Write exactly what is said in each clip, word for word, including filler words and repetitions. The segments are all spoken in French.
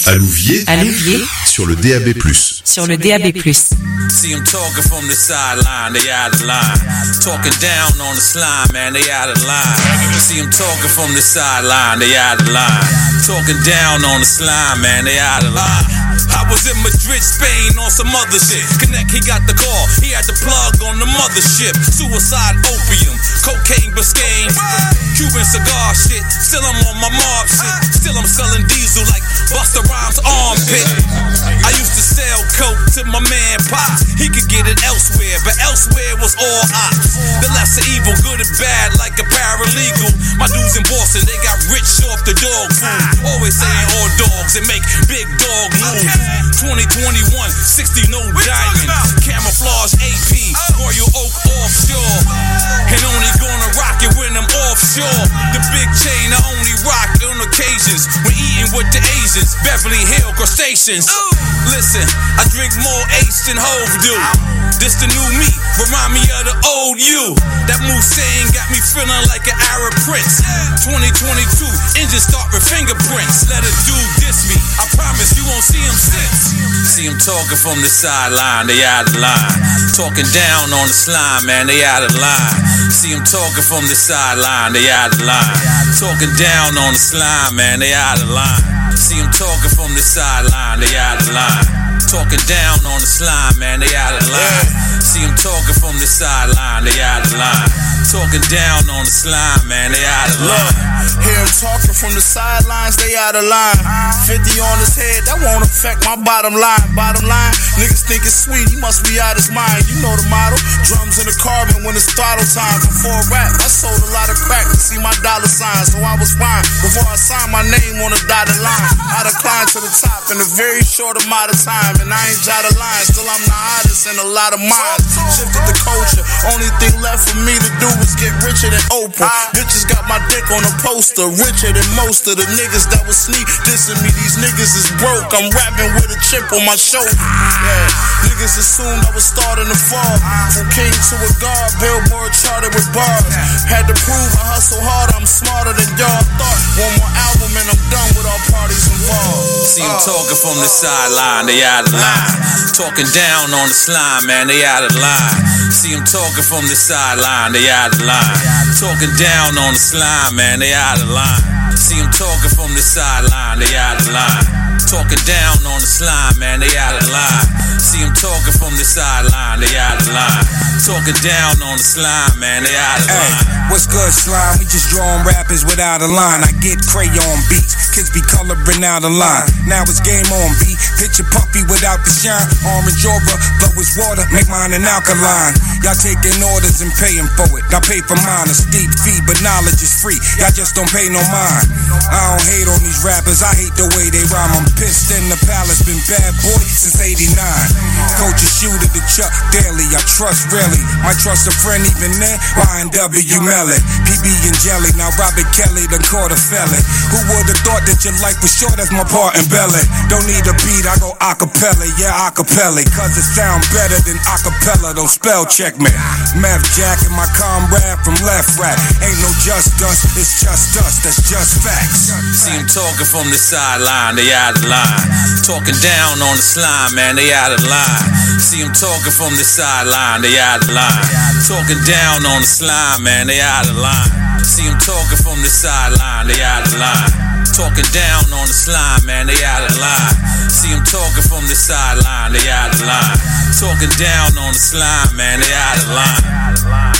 À Louviers, à Louviers, sur le D A B plus. Sur le D A B plus. See them talking from the sideline, they out of line. Talking down on the slime, man, they out of line. See them talking from the sideline, they out of line. Talking down on the slime, man, they out of line. I was in Madrid, Spain on some other shit. Connect, he got the call, he had the plug on the mothership. Suicide, opium, cocaine, Biscayne, Cuban cigar shit. Still I'm on my mob shit. Still I'm selling diesel like Busta Rhymes armpit. I used to sell coke to my man Pop. He could get it elsewhere, but elsewhere was all ops. The lesser evil, good and bad, like a paralegal. My dudes in Boston, they got rich off the dog food. Always saying all dogs and make big dog moves. twenty twenty-one, sixty no diamond. Camouflage A P, Royal Oak offshore. And only gonna rock it when I'm offshore. The big chain I only rock on occasions when eating with the Asians. Beverly Hill crustaceans. Listen, I drink more Ace than Hove do. This the new me, remind me of the old you. That Musain got me feeling like an Arab prince. twenty twenty-two, engine start with fingerprints. Let a dude diss me, I promise you won't see him since. See him talking from the sideline, they out of line. Talking down on the slime, man, they out of line. See him talking from the sideline, they out of line. Talking down on the slime, man, they out of line. See him talking from the sideline, they out of line. Talking down on the slime, man, they out of line. See him talking from the sideline, they out of line. Talking down on the slime, man, they out of line. Hear him talking from the sidelines, they out of line. fifty on his head, that won't affect my bottom line. Bottom line, niggas think it's sweet, he must be out his mind. You know the model, drums in the carbon when it's throttle time. Before rap, I sold a lot of crack to see my dollar sign, so I was fine. Before I signed my name on a dotted line, I declined to the top in a very short amount of time. And I ain't jotted lines, still I'm the hottest in a lot of minds. Shifted the culture, only thing left for me to do is get richer than Oprah. Bitches got my dick on a poster, richer than most of the niggas that was sneak dissing me. These niggas is broke, I'm rapping with a chip on my shoulder. Yeah, niggas assumed I was starting to fall. From king to a god, Billboard charted with bars. Had to prove I hustle hard, I'm smarter than y'all thought. One more album and I'm done with all parties involved. See him talking from the sideline, they out of line. Talking down on the slime, man, they out of line. See him talking from the sideline, they out of line. Talking down on the slime, man, they out of line. See him talking from the sideline, they out of line. Talking down on the slime, man, they out of line. See him talking from the sideline, they out of line. Talking down on the slime, man, they out of line. Hey, what's good, slime? We just drawing rappers without a line. I get crayon beats, kids be coloring out a line. Now it's game on, B. Picture puppy without the shine. Orange aura, blow his water, make mine an alkaline. Y'all taking orders and paying for it. I pay for mine, a steep fee, but knowledge is free. Y'all just don't pay no mind. I don't hate on these rappers, I hate the way they rhyme. I'm pissed in the palace, been bad boy since eighty-nine. Coach a shooter to Chuck Daly, I trust really. Might trust a friend even then, Y N W Melly. P B and Jelly, now Robert Kelly done caught a felon. Who would've thought that your life was short as my part in belly? Don't need a beat, I go acapella, yeah acapella. Cause it sound better than acapella, don't spell check me. Meth Jack and my comrade from Left Rack. Ain't no just us, it's just us, that's just facts. See him talking from the sideline, they out of line. Talking down on the slime, man, they out of line. See him talking from the sideline, they out of line. Talking down on the slime, man, they out of line. See him talking from the sideline, they out of line. Talking down on the slime, man, they out of line. See him talking from the sideline, they out of line. Talking down on the slime, man, they out of line.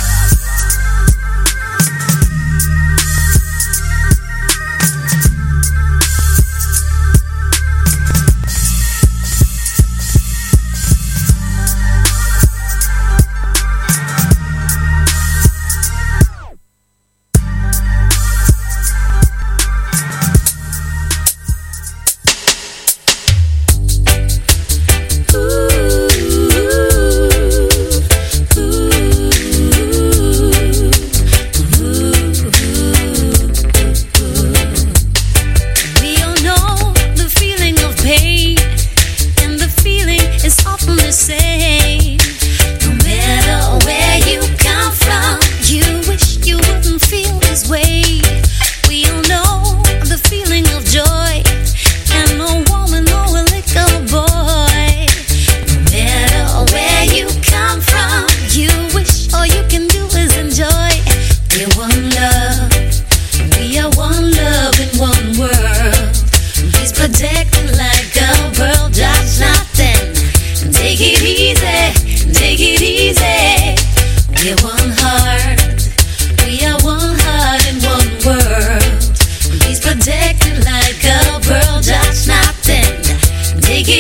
Ooh, ooh, ooh.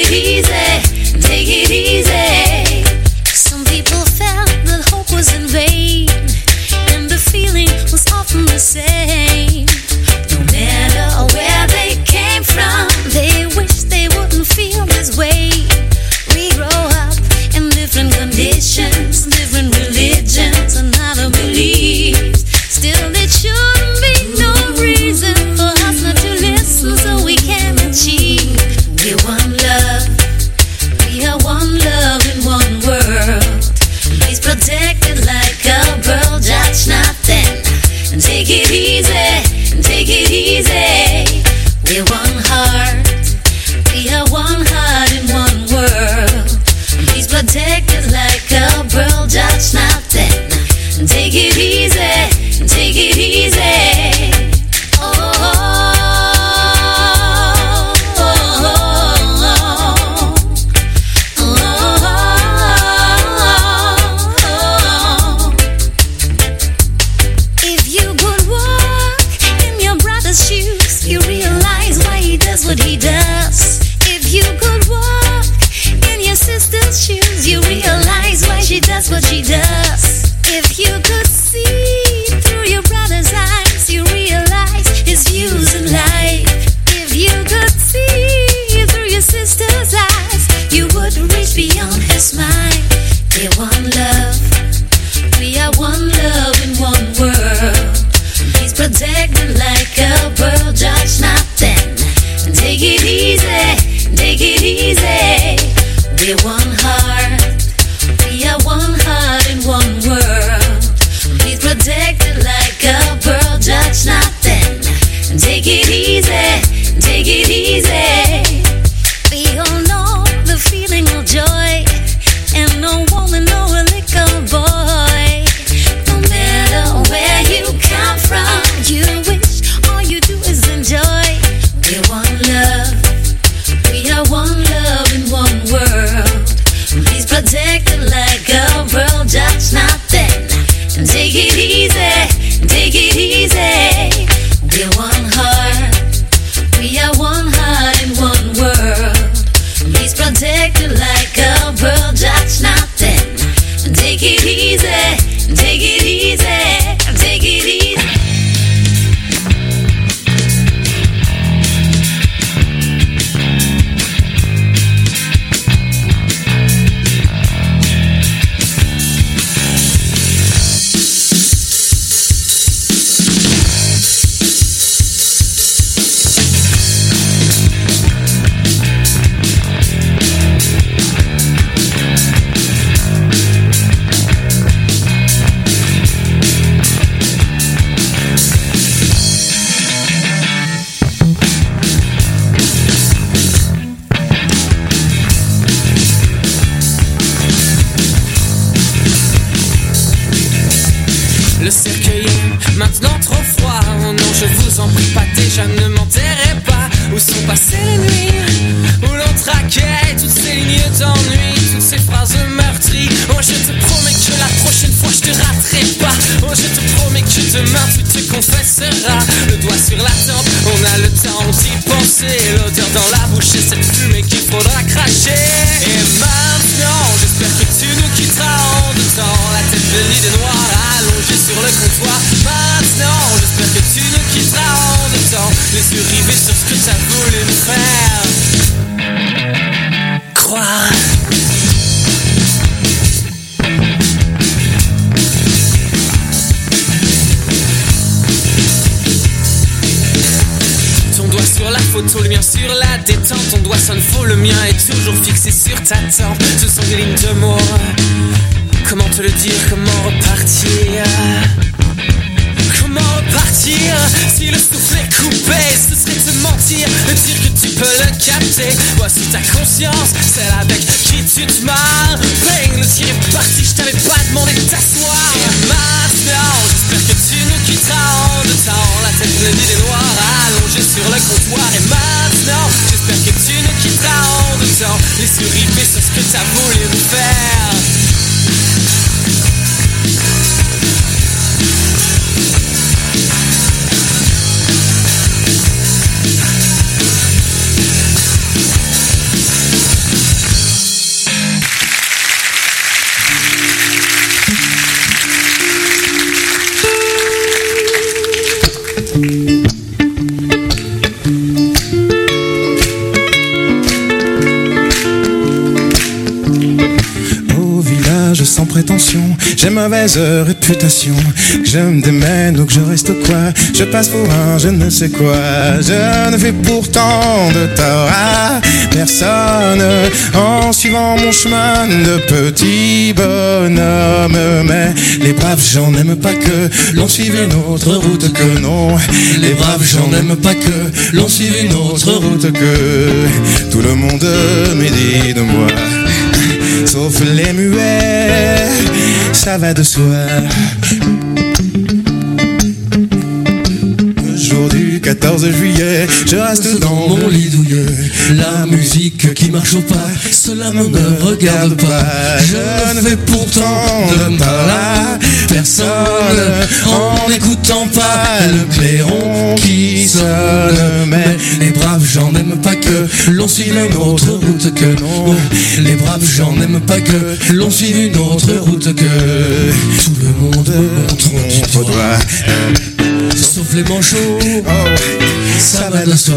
it easy, take it easy. Some people felt that hope was in vain, and the feeling was often the same. No matter where they came from, they wish they wouldn't feel this way. We grow up in different conditions, different religions and other beliefs. Still, there shouldn't be no reason for us not to listen so we can achieve. We're one love, we are one love in one world. Please protect it like a pearl, judge nothing. And take it easy, take it easy. We're one heart, we are one heart in one world. Please protect it like a pearl, judge nothing. And take it easy, take it easy. Oh, oh, oh, oh, oh. If you could walk in your brother's shoes, you realize why he does what he does. If you could walk in your sister's shoes, you realize why she does what she does. If you could see through your brother's eyes, you realize his views in life. If you could see through your sister's eyes, you would reach beyond her smile. We're one love, we are one love in one world. Please protect it like a pearl, judge nothing. And take it easy, take it easy. We're one heart, we are one heart in one world. Please protect it like a pearl, judge nothing. And take it easy, take it easy. We all know the feeling of joy, and no woman, no little boy. No matter where you come from, you wish all you do is enjoy. We're one love, we are one love in one world. Please protect it like a pearl, judge nothing. And take it easy, take it easy. We're one heart, we are one heart in one world. Please protect it like a pearl, judge nothing. And take it easy, take it easy, take it easy. Le cercueil est maintenant trop froid. Oh non, je vous en prie, pas déjà, ne m'enterrez pas. Où sont passées les nuits où l'on traquait toutes ces lignes d'ennui, toutes ces phrases meurtries. Oh, je te promets que la prochaine fois je te raterai pas. Oh, je te promets que demain tu te confesseras. Le doigt sur la tempe, on a le temps d'y penser. L'odeur dans la bouche et cette fumée qu'il faudra cracher. Et maintenant, j'espère que tu nous quitteras en deux temps. La tête venue de noir allongée sur le comptoir. Maintenant, j'espère que tu nous quitteras en deux temps. Les yeux rivés sur ce que t'as voulu me faire croire. Ton doigt sur la photo, le mien sur la détente. Ton doigt sonne faux, le mien est toujours fixé sur ta tempe. Ce sont des lignes de mots. Comment te le dire, comment repartir? Comment repartir si le souffle est coupé? Ce serait te mentir, de dire que tu peux le capter. Voici ta conscience, celle avec qui tu te marres. Bang, le tir est parti, je t'avais pas demandé de t'asseoir. Et maintenant, j'espère que tu nous quitteras en deux temps. La tête bleue et noire allongée sur le comptoir. Et maintenant, j'espère que tu nous quitteras en deux temps. Les yeux rivés sur ce que t'as voulu me faire. sans prétention. J'ai mauvaise réputation, que je me démène ou que je reste quoi. Je passe pour un je ne sais quoi. Je ne fais pourtant de tort à personne en suivant mon chemin de petit bonhomme. Mais les braves gens n'aiment pas que l'on suive une autre route que non. Les braves gens n'aiment pas que l'on suive une autre route que tout le monde médit de moi. Sauf les muets, ça va de soi. Jour du quatorze juillet, je reste dans mon lit douillet. La musique qui marche au pas, cela ne me regarde pas. Je ne vais pourtant de mal à personne en n'écoutant pas le clairon qui sonne. Mais les braves gens n'aiment pas que l'on suive une autre route que non. Les braves gens n'aiment pas que l'on suive une autre route que tout le monde montre du doigt. Sauf les manchots, oh, ça va de soi.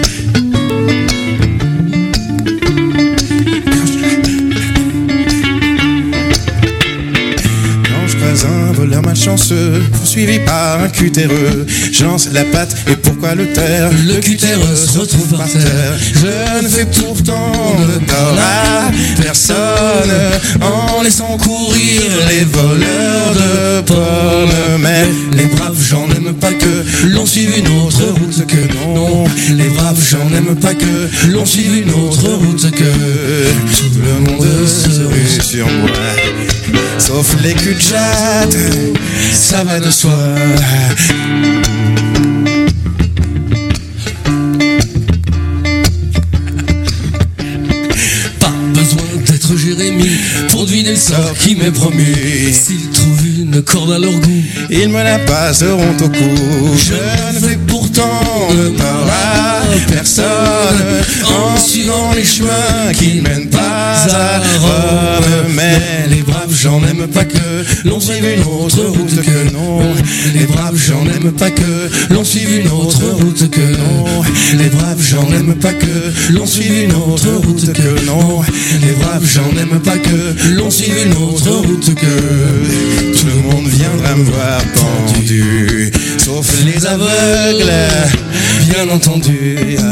Un voleur malchanceux, poursuivi par un cutéreux. Je lance la patte et pourquoi le taire? Le cutéreux se retrouve par terre. Je ne fais pourtant de tort à personne en laissant courir les voleurs de pommes. Mais les braves gens n'aiment pas que l'on suive une autre route que non. Les braves gens n'aiment pas que l'on suive une autre route que tout le monde se rue sur moi. Sauf les cul-de-jatte, ça va de soi. Pas besoin d'être Jérémie pour deviner le sort qui m'est promis. S'ils trouvent une corde à leur goût, ils me la passeront au cou. Je ne fais pourtant de tort à personne en suivant les chemins qui ne mènent pas à Rome. Mais les braves gens n'aiment pas que l'on suive une autre route que non. Les braves gens n'aiment pas que l'on suive une autre route que non. Les braves gens n'aiment pas que l'on suive une autre route que non. Les braves gens n'aiment pas que l'on suive une autre route que tout le monde viendra me voir pendu, sauf les aveugles, bien entendu.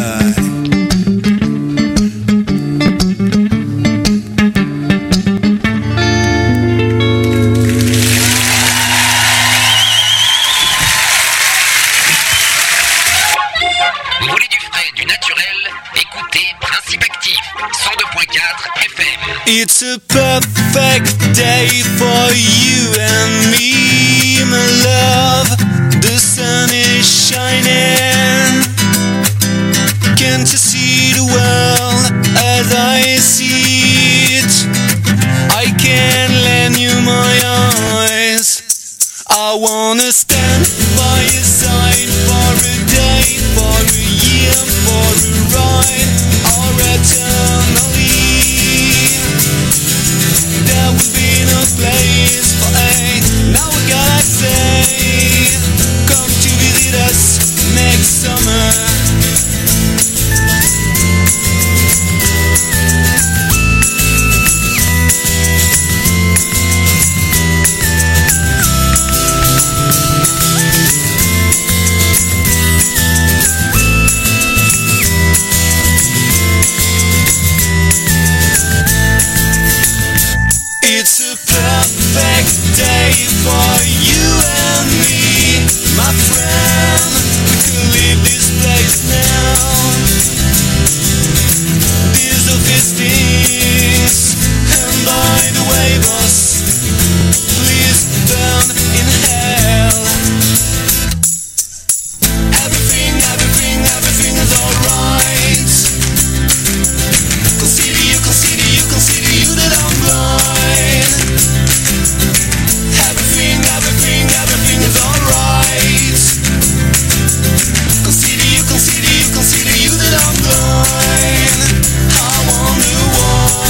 Vous voulez du frais, du naturel? Écoutez Principe Actif, cent deux point quatre F M. It's a perfect day for you and me, my love. The sun is shining. Can't you see the world as I see it? I can lend you my eyes. I wanna stand by your side for a day, for a year, for a ride, or eternally. There will be no place for hate. Now we gotta say, come to visit us next summer. It's a perfect day for you and me, my friend. We can leave this place now. These are fistings. And by the way, boss, please burn in hell. Everything, everything, everything is alright. Consider you, consider you, consider you that I'm blind. Everything, everything, everything is alright. Consider you, consider you, consider you that I'm blind. I wonder why.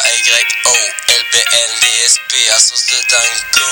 Y O L B N D S P à sauce de dingo.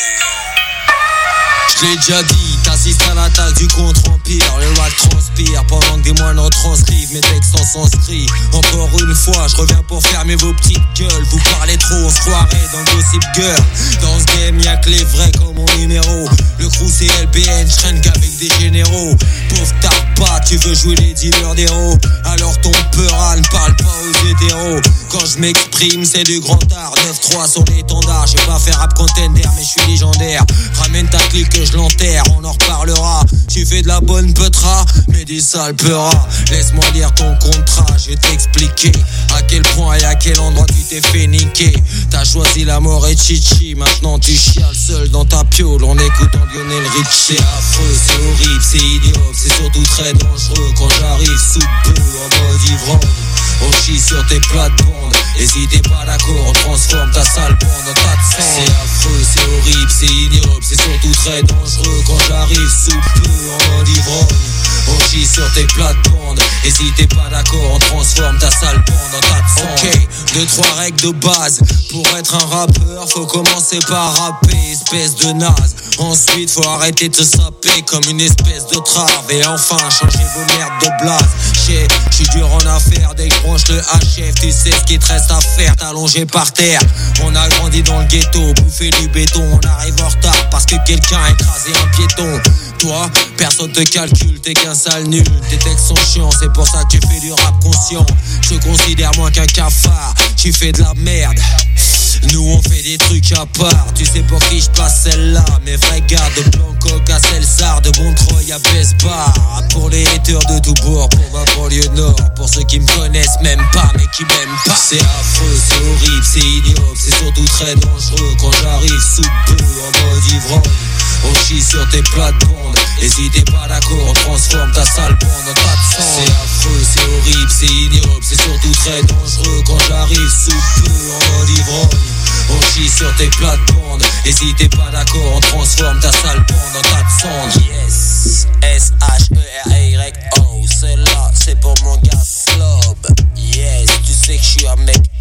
Je l'ai déjà dit, t'assistes à l'attaque du contre-empire. Le rap transpire pendant que des moines transcrivent mes textes en sanskrit. Encore une fois, je reviens pour fermer vos petites gueules. Vous parlez trop, on se croirait dans Gossip Girl. Dans ce game, y'a que les vrais comme mon numéro. Le crew c'est L B N, je traîne qu'avec des généraux. Pauvre tarpa, tu veux jouer les dealers d'héros. Alors ton peura ne parle pas aux hétéros. Quand je m'exprime, c'est du grand art. neuf trois sur l'étendard, j'ai pas fait rap contender, mais je suis légendaire. Ramène ta clique que je l'enterre, on en reparlera. Tu fais de la bonne peutra, mais des sales peuras. Laisse-moi lire ton contrat, je vais t'expliquer à quel point et à quel endroit tu t'es fait niquer. T'as choisi la mort et chichi, maintenant tu chiales seul dans ta piole en écoutant Lionel Richie. C'est affreux, c'est horrible, c'est idiot, c'est surtout très dangereux. Quand j'arrive sous peu en mode ivrogne, on chie sur tes plates-bandes. Et si t'es pas d'accord, on transforme ta sale bande en tas de sang. C'est affreux, c'est horrible, c'est ignoble, c'est surtout très dangereux. Quand j'arrive sous peu en mode ivrogne, on chie sur tes plates-bandes. Et si t'es pas d'accord, on transforme ta sale bande en tas de sang. Ok, deux, trois règles de base. Pour être un rappeur, faut commencer par rapper, espèce de naze. Ensuite, faut arrêter de te saper comme une espèce de trave. Et enfin, changer vos merdes de blase. J'sais, j'suis dur en affaires, dès que je branche le H F, tu sais ce qu'il te reste à faire, t'allongé par terre. On a grandi dans le ghetto, bouffé du béton. On arrive en retard parce que quelqu'un a écrasé un piéton. Toi, personne te calcule, t'es qu'un sale nul. Tes textes sont chiants, c'est pour ça que tu fais du rap conscient. Je te considère moins qu'un cafard, tu fais de la merde. Nous on fait des trucs à part. Tu sais pour qui je passe celle-là. Mes vrais gars de Blanco à Celsar, de Montreuil à Besbar. Pour les haters de tout bord, pour ma banlieue nord. Pour ceux qui me connaissent même pas mais qui m'aiment pas. C'est affreux, c'est horrible, c'est ignoble, c'est surtout très dangereux. Quand j'arrive sous peu en mode ivrogne, on chie sur tes plates-bandes. Et si t'es pas d'accord, on transforme ta sale bande en tas de sang. C'est affreux, c'est horrible, c'est ignoble, c'est surtout très dangereux. Quand j'arrive sous peu en mode ivrogne, on chie sur tes plates-bandes. Et si t'es pas d'accord, on transforme ta sale bande en tas de cendres. Yes, S H E R Y O, celle-là c'est pour mon gars Slob. Yes, tu sais que je suis un mec